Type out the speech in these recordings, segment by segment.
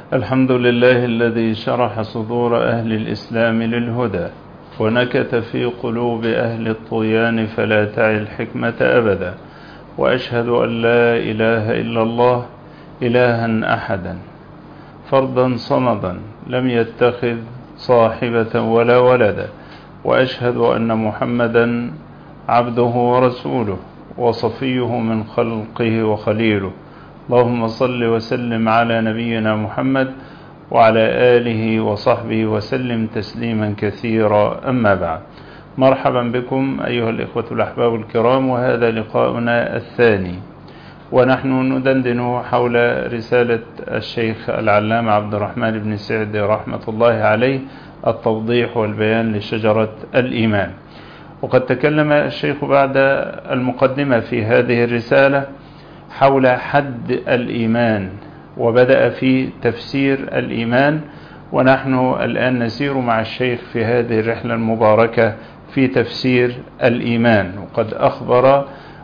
الحمد لله الذي شرح صدور أهل الإسلام للهدى ونكت في قلوب أهل الطغيان فلا تعي الحكمة أبدا، وأشهد أن لا إله إلا الله إلها أحدا فردا صمدا لم يتخذ صاحبة ولا ولدا، وأشهد أن محمدا عبده ورسوله وصفيه من خلقه وخليله. اللهم صل وسلم على نبينا محمد وعلى آله وصحبه وسلم تسليما كثيرا. أما بعد، مرحبا بكم أيها الإخوة الأحباب الكرام، وهذا لقاؤنا الثاني، ونحن ندندن حول رسالة الشيخ العلامة عبد الرحمن بن سعدي رحمة الله عليه، التوضيح والبيان لشجرة الإيمان. وقد تكلم الشيخ بعد المقدمة في هذه الرسالة حول حد الإيمان، وبدأ في تفسير الإيمان، ونحن الآن نسير مع الشيخ في هذه الرحلة المباركة في تفسير الإيمان. وقد أخبر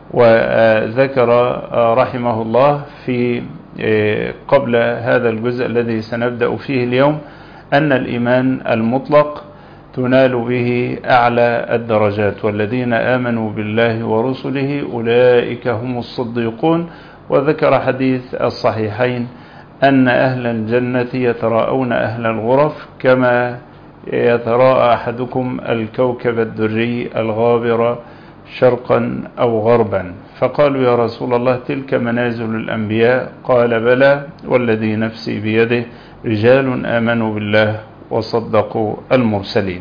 وذكر رحمه الله في قبل هذا الجزء الذي سنبدأ فيه اليوم أن الإيمان المطلق تنال به أعلى الدرجات، والذين آمنوا بالله ورسله أولئك هم الصديقون. وذكر حديث الصحيحين أن أهل الجنة يتراءون أهل الغرف كما يتراءى أحدكم الكوكب الدري الغابر شرقا أو غربا، فقالوا يا رسول الله تلك منازل الأنبياء؟ قال بلى والذي نفسي بيده رجال آمنوا بالله وصدقوا المرسلين.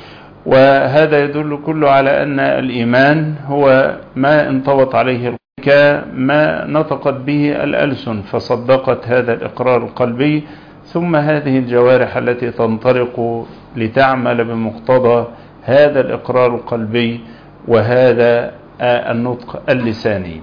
وهذا يدل كله على أن الإيمان هو ما انطوت عليه ما نطقت به الألسن فصدقت هذا الإقرار القلبي، ثم هذه الجوارح التي تنطلق لتعمل بمقتضى هذا الإقرار القلبي وهذا النطق اللساني.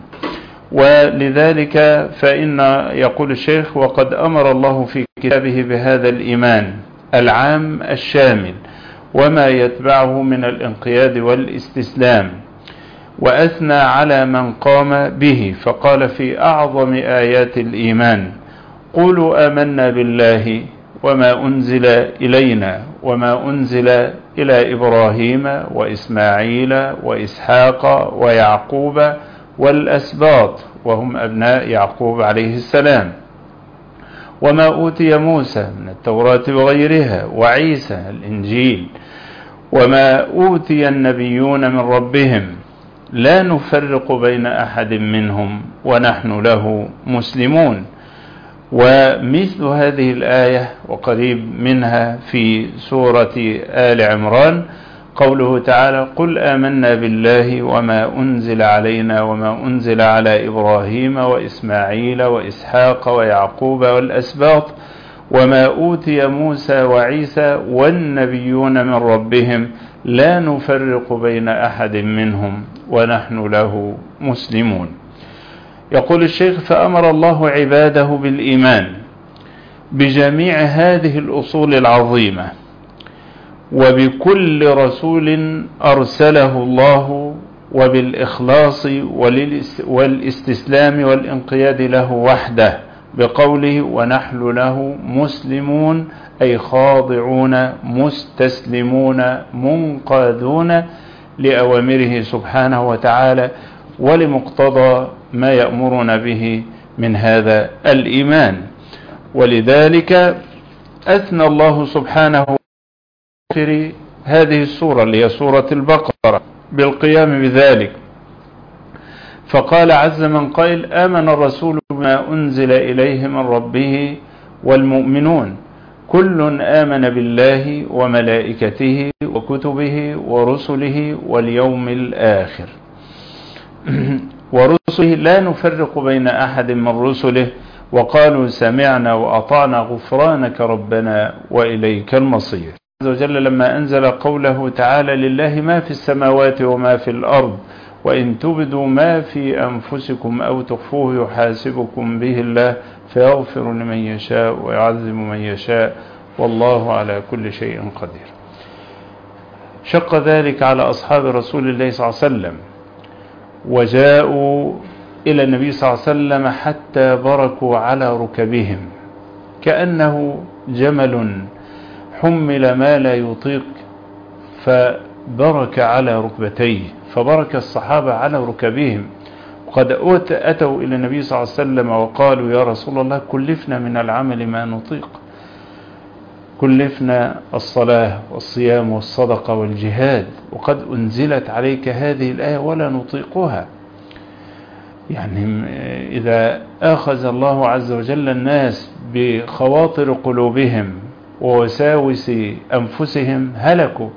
ولذلك فإن يقول الشيخ وقد أمر الله في كتابه بهذا الإيمان العام الشامل وما يتبعه من الانقياد والاستسلام، وأثنى على من قام به فقال في أعظم آيات الإيمان قولوا آمنا بالله وما أنزل إلينا وما أنزل إلى إبراهيم وإسماعيل وإسحاق ويعقوب والأسباط وهم أبناء يعقوب عليه السلام، وما أوتي موسى من التوراة وغيرها وعيسى الإنجيل، وما أوتي النبيون من ربهم لا نفرق بين أحد منهم ونحن له مسلمون. ومثل هذه الآية وقريب منها في سورة آل عمران قوله تعالى قل آمنا بالله وما أنزل علينا وما أنزل على إبراهيم وإسماعيل وإسحاق ويعقوب والأسباط وما أوتي موسى وعيسى والنبيون من ربهم لا نفرق بين أحد منهم ونحن له مسلمون. يقول الشيخ فأمر الله عباده بالإيمان بجميع هذه الأصول العظيمة وبكل رسول أرسله الله وبالإخلاص والاستسلام والانقياد له وحده بقوله ونحن له مسلمون، أي خاضعون مستسلمون منقادون لأوامره سبحانه وتعالى ولمقتضى ما يأمرنا به من هذا الإيمان. ولذلك أثنى الله سبحانه في هذه السورة اللي هي سورة البقرة بالقيام بذلك، فقال عز من قائل آمن الرسول بما أنزل إليه من ربه والمؤمنون كل آمن بالله وملائكته وكتبه ورسله واليوم الآخر ورسله لا نفرق بين أحد من رسله وقالوا سمعنا وأطعنا غفرانك ربنا وإليك المصير. عز وجل لما أنزل قوله تعالى لله ما في السماوات وما في الأرض وإن تبدوا ما في أنفسكم أو تخفوه يحاسبكم به الله فيغفر لمن يشاء ويعذب من يشاء والله على كل شيء قدير. شق ذلك على أصحاب رسول الله صلى الله عليه وسلم وجاءوا إلى النبي صلى الله عليه وسلم حتى بركوا على ركبهم كأنه جمل حمل ما لا يطيق فبرك على ركبتيه، فبرك الصحابة على ركبهم. وقد أتوا إلى النبي صلى الله عليه وسلم وقالوا يا رسول الله كلفنا من العمل ما نطيق، كلفنا الصلاة والصيام والصدقة والجهاد، وقد أنزلت عليك هذه الآية ولا نطيقها. يعني إذا أخذ الله عز وجل الناس بخواطر قلوبهم ووساوس أنفسهم هلكوا.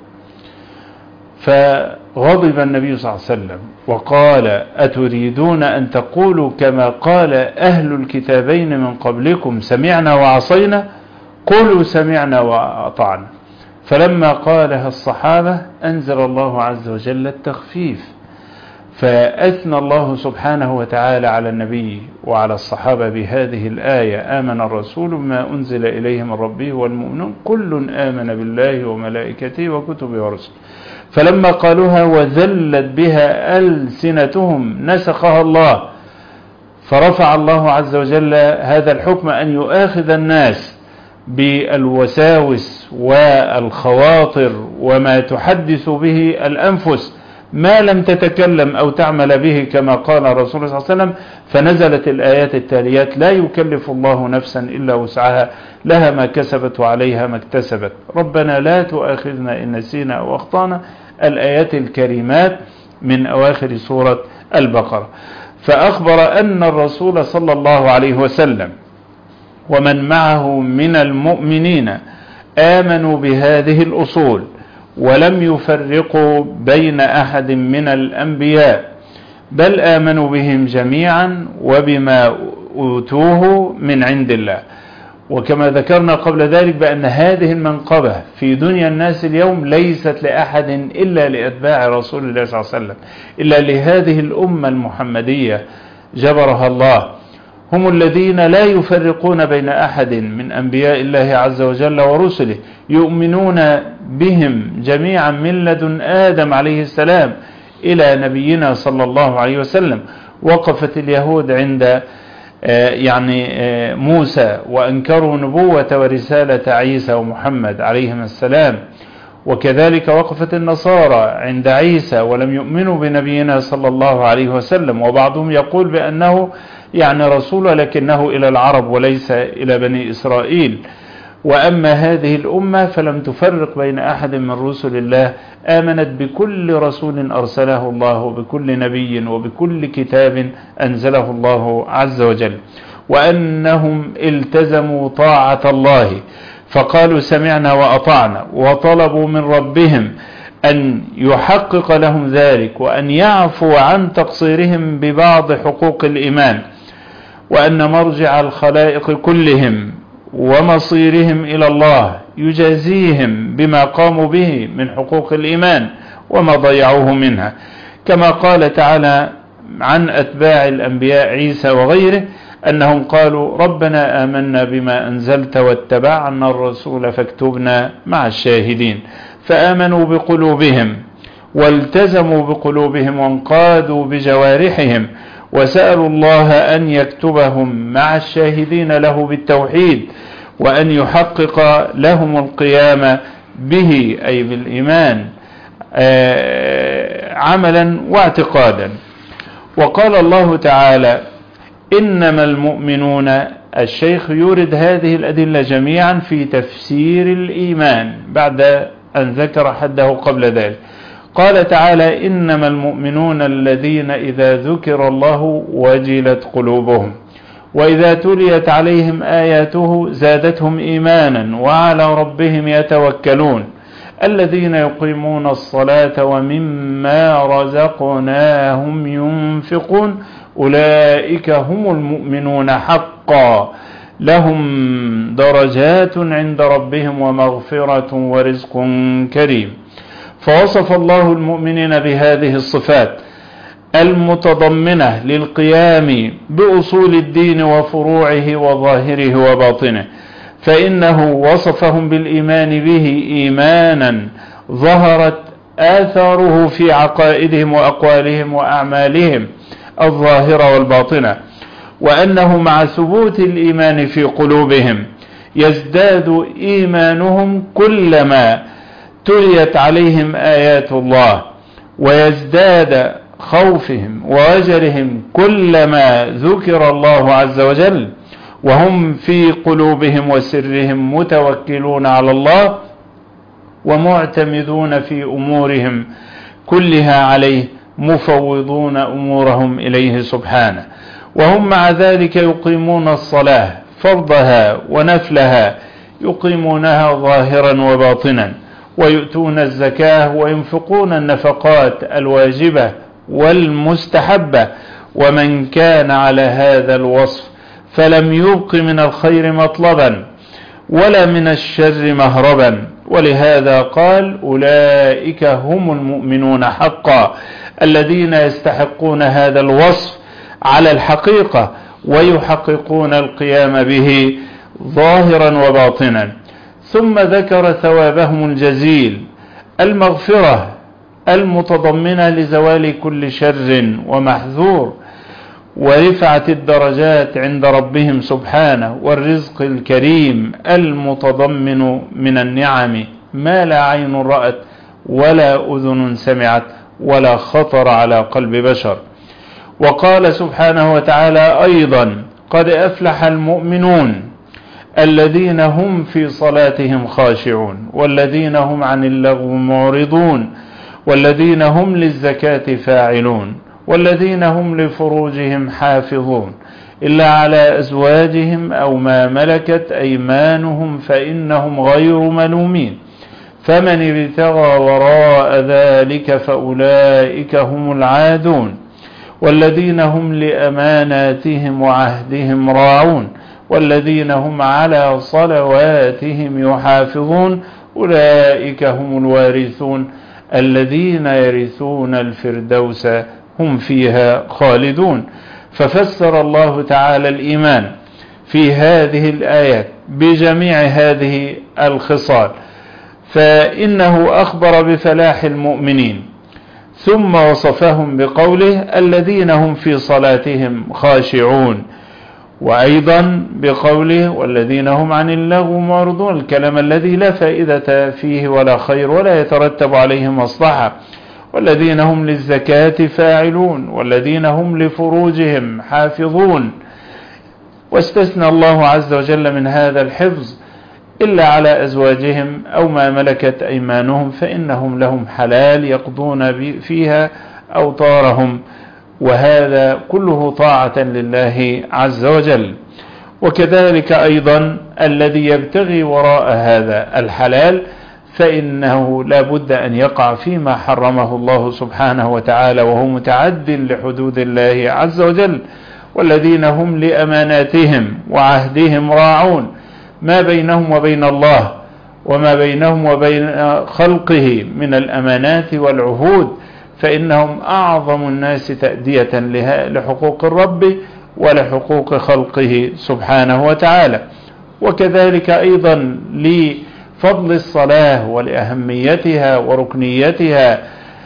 فغضب النبي صلى الله عليه وسلم وقال أتريدون أن تقولوا كما قال أهل الكتابين من قبلكم سمعنا وعصينا؟ قولوا سمعنا وأطعنا. فلما قالها الصحابة أنزل الله عز وجل التخفيف، فأثنى الله سبحانه وتعالى على النبي وعلى الصحابة بهذه الآية آمن الرسول بما أنزل إليه من ربه والمؤمنون كل آمن بالله وملائكته وكتبه ورسله. فلما قالوها وذلت بها ألسنتهم نسخها الله، فرفع الله عز وجل هذا الحكم أن يؤاخذ الناس بالوساوس والخواطر وما تحدث به الأنفس ما لم تتكلم أو تعمل به كما قال الرسول صلى الله عليه وسلم. فنزلت الآيات التاليات لا يكلف الله نفسا إلا وسعها لها ما كسبت وعليها ما اكتسبت ربنا لا تؤاخذنا إن نسينا أو أخطأنا، الآيات الكريمات من أواخر سورة البقرة. فأخبر أن الرسول صلى الله عليه وسلم ومن معه من المؤمنين آمنوا بهذه الأصول ولم يفرقوا بين أحد من الأنبياء، بل آمنوا بهم جميعا وبما أوتوه من عند الله. وكما ذكرنا قبل ذلك بأن هذه المنقبة في دنيا الناس اليوم ليست لأحد إلا لأتباع رسول الله صلى الله عليه وسلم، إلا لهذه الأمة المحمدية جبرها الله، هم الذين لا يفرقون بين أحد من أنبياء الله عز وجل ورسله، يؤمنون بهم جميعا من لدن آدم عليه السلام إلى نبينا صلى الله عليه وسلم. وقفت اليهود عند موسى وأنكروا نبوة ورسالة عيسى ومحمد عليهم السلام، وكذلك وقفت النصارى عند عيسى ولم يؤمنوا بنبينا صلى الله عليه وسلم. وبعضهم يقول بأنه رسول لكنه إلى العرب وليس إلى بني إسرائيل. وأما هذه الأمة فلم تفرق بين أحد من رسل الله، آمنت بكل رسول أرسله الله وبكل نبي وبكل كتاب أنزله الله عز وجل، وأنهم التزموا طاعة الله فقالوا سمعنا وأطعنا، وطلبوا من ربهم أن يحقق لهم ذلك وأن يعفو عن تقصيرهم ببعض حقوق الإيمان، وأن مرجع الخلائق كلهم ومصيرهم إلى الله يجازيهم بما قاموا به من حقوق الإيمان وما ضيعوه منها، كما قال تعالى عن أتباع الأنبياء عيسى وغيره أنهم قالوا ربنا آمنا بما أنزلت واتبعنا الرسول فاكتبنا مع الشاهدين. فآمنوا بقلوبهم والتزموا بقلوبهم وانقادوا بجوارحهم، وسألوا الله أن يكتبهم مع الشاهدين له بالتوحيد، وأن يحقق لهم القيام به أي بالإيمان عملا واعتقادا. وقال الله تعالى إنما المؤمنون، الشيخ يورد هذه الأدلة جميعا في تفسير الإيمان بعد أن ذكر حده قبل ذلك. قال تعالى إنما المؤمنون الذين إذا ذكر الله وجلت قلوبهم وإذا تليت عليهم آياته زادتهم إيمانا وعلى ربهم يتوكلون الذين يقيمون الصلاة ومما رزقناهم ينفقون أولئك هم المؤمنون حقا لهم درجات عند ربهم ومغفرة ورزق كريم. فوصف الله المؤمنين بهذه الصفات المتضمنة للقيام بأصول الدين وفروعه وظاهره وباطنه، فإنه وصفهم بالإيمان به إيمانا ظهرت آثاره في عقائدهم وأقوالهم وأعمالهم الظاهرة والباطنة، وأنه مع ثبوت الإيمان في قلوبهم يزداد إيمانهم كلما تليت عليهم آيات الله، ويزداد خوفهم ووجلهم كلما ذكر الله عز وجل، وهم في قلوبهم وسرهم متوكلون على الله ومعتمدون في أمورهم كلها عليه، مفوضون أمورهم إليه سبحانه. وهم مع ذلك يقيمون الصلاة فرضها ونفلها، يقيمونها ظاهرا وباطنا، ويؤتون الزكاة وينفقون النفقات الواجبة والمستحبة. ومن كان على هذا الوصف فلم يبق من الخير مطلبا ولا من الشر مهربا. ولهذا قال: أولئك هم المؤمنون حقا، الذين يستحقون هذا الوصف على الحقيقة ويحققون القيام به ظاهرا وباطنا. ثم ذكر ثوابهم الجزيل، المغفرة المتضمنة لزوال كل شر ومحذور، ورفعة الدرجات عند ربهم سبحانه، والرزق الكريم المتضمن من النعم ما لا عين رأت ولا أذن سمعت ولا خطر على قلب بشر. وقال سبحانه وتعالى أيضا: قد أفلح المؤمنون الذين هم في صلاتهم خاشعون، والذين هم عن اللغو معرضون، والذين هم للزكاة فاعلون، والذين هم لفروجهم حافظون إلا على أزواجهم أو ما ملكت أيمانهم فإنهم غير ملومين، فمن ابتغى وراء ذلك فأولئك هم العادون، والذين هم لأماناتهم وعهدهم راعون، والذين هم على صلواتهم يحافظون، أولئك هم الوارثون الذين يرثون الفردوس هم فيها خالدون. ففسر الله تعالى الإيمان في هذه الآيات بجميع هذه الخصال، فإنه أخبر بفلاح المؤمنين، ثم وصفهم بقوله: الذين هم في صلاتهم خاشعون، وأيضا بقوله: والذين هم عن اللغو معرضون، الكلام الذي لا فائدة فيه ولا خير ولا يترتب عليه مصلحة، والذين هم للزكاة فاعلون، والذين هم لفروجهم حافظون. واستثنى الله عز وجل من هذا الحفظ إلا على أزواجهم أو ما ملكت أيمانهم فإنهم لهم حلال يقضون فيها أوطارهم، وهذا كله طاعة لله عز وجل. وكذلك أيضا الذي يبتغي وراء هذا الحلال فإنه لا بد أن يقع فيما حرمه الله سبحانه وتعالى، وهو متعد لحدود الله عز وجل. والذين هم لأماناتهم وعهدهم راعون، ما بينهم وبين الله وما بينهم وبين خلقه من الأمانات والعهود، فإنهم أعظم الناس تأدية لحقوق الرب ولحقوق خلقه سبحانه وتعالى. وكذلك أيضا لفضل الصلاة ولأهميتها وركنيتها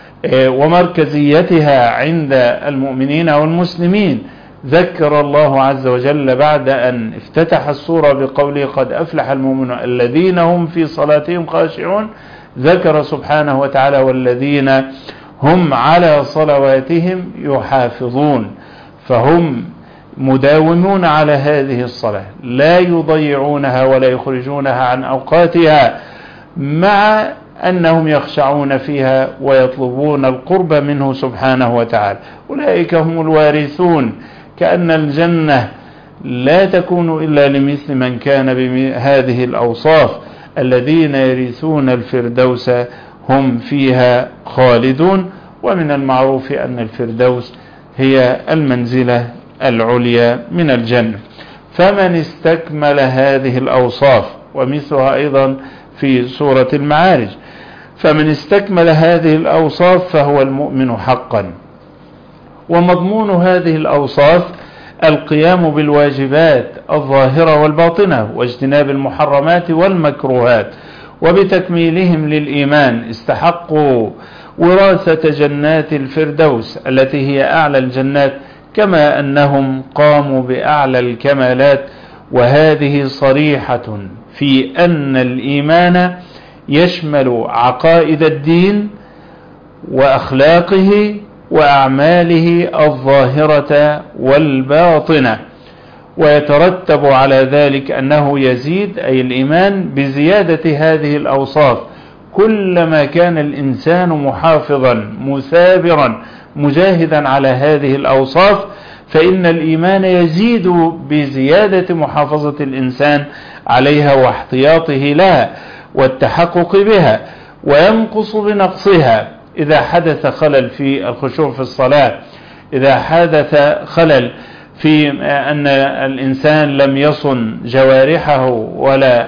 ومركزيتها عند المؤمنين والمسلمين، ذكر الله عز وجل بعد أن افتتح السورة بقوله: قد أفلح المؤمنون الذين هم في صلاتهم خاشعون، ذكر سبحانه وتعالى: والذين هم على صلواتهم يحافظون، فهم مداومون على هذه الصلاة، لا يضيعونها ولا يخرجونها عن أوقاتها، مع أنهم يخشعون فيها ويطلبون القرب منه سبحانه وتعالى. أولئك هم الوارثون، كأن الجنة لا تكون إلا لمثل من كان بهذه الأوصاف، الذين يرثون الفردوس هم فيها خالدون. ومن المعروف أن الفردوس هي المنزلة العليا من الجنة. فمن استكمل هذه الأوصاف، ومثلها أيضا في سورة المعارج، فمن استكمل هذه الأوصاف فهو المؤمن حقا. ومضمون هذه الأوصاف القيام بالواجبات الظاهرة والباطنة، واجتناب المحرمات والمكروهات، وبتكميلهم للإيمان استحقوا وراثة جنات الفردوس التي هي أعلى الجنات، كما أنهم قاموا بأعلى الكمالات وهذه صريحة في أن الإيمان يشمل عقائد الدين وأخلاقه وأعماله الظاهرة والباطنة، ويترتب على ذلك أنه يزيد، أي الإيمان، بزيادة هذه الأوصاف. كلما كان الإنسان محافظا مثابرا مجاهدا على هذه الأوصاف فإن الإيمان يزيد بزيادة محافظة الإنسان عليها واحتياطه لها والتحقق بها، وينقص بنقصها إذا حدث خلل في الخشوع في الصلاة، إذا حدث خلل في أن الإنسان لم يصن جوارحه ولا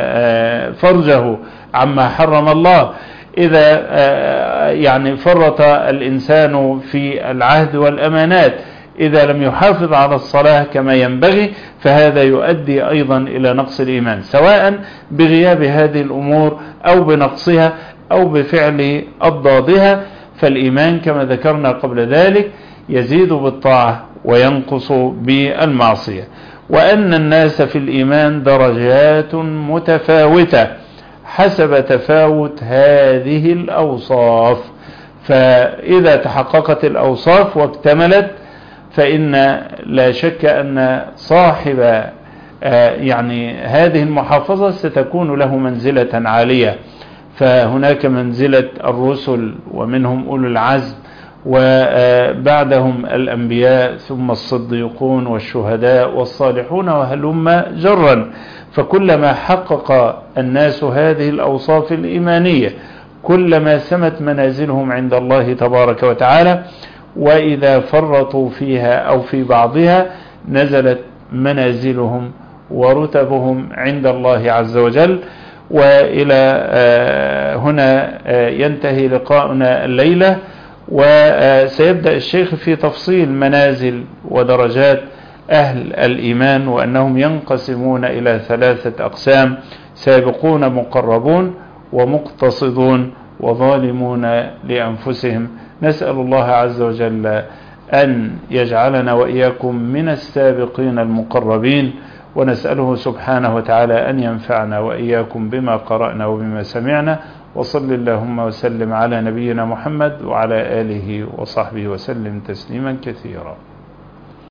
فرجه عما حرم الله، إذا يعني فرط الإنسان في العهد والأمانات، إذا لم يحافظ على الصلاة كما ينبغي، فهذا يؤدي أيضا إلى نقص الإيمان، سواء بغياب هذه الأمور أو بنقصها أو بفعل أضدادها. فالإيمان كما ذكرنا قبل ذلك يزيد بالطاعة وينقص بالمعصية، وأن الناس في الإيمان درجات متفاوتة حسب تفاوت هذه الأوصاف. فإذا تحققت الأوصاف واكتملت فإن لا شك أن صاحب يعني هذه المحافظة ستكون له منزلة عالية. فهناك منزلة الرسل ومنهم أولو العزم، وبعدهم الأنبياء، ثم الصديقون والشهداء والصالحون وهلم جرا. فكلما حقق الناس هذه الأوصاف الإيمانية كلما سمت منازلهم عند الله تبارك وتعالى، وإذا فرطوا فيها أو في بعضها نزلت منازلهم ورتبهم عند الله عز وجل. وإلى هنا ينتهي لقاؤنا الليلة، وسيبدأ الشيخ في تفصيل منازل ودرجات أهل الإيمان، وأنهم ينقسمون إلى 3 أقسام: سابقون مقربون ومقتصدون وظالمون لأنفسهم. نسأل الله عز وجل أن يجعلنا وإياكم من السابقين المقربين، ونسأله سبحانه وتعالى أن ينفعنا وإياكم بما قرأنا وبما سمعنا. وصل اللهم وسلم على نبينا محمد وعلى آله وصحبه وسلم تسليما كثيرا.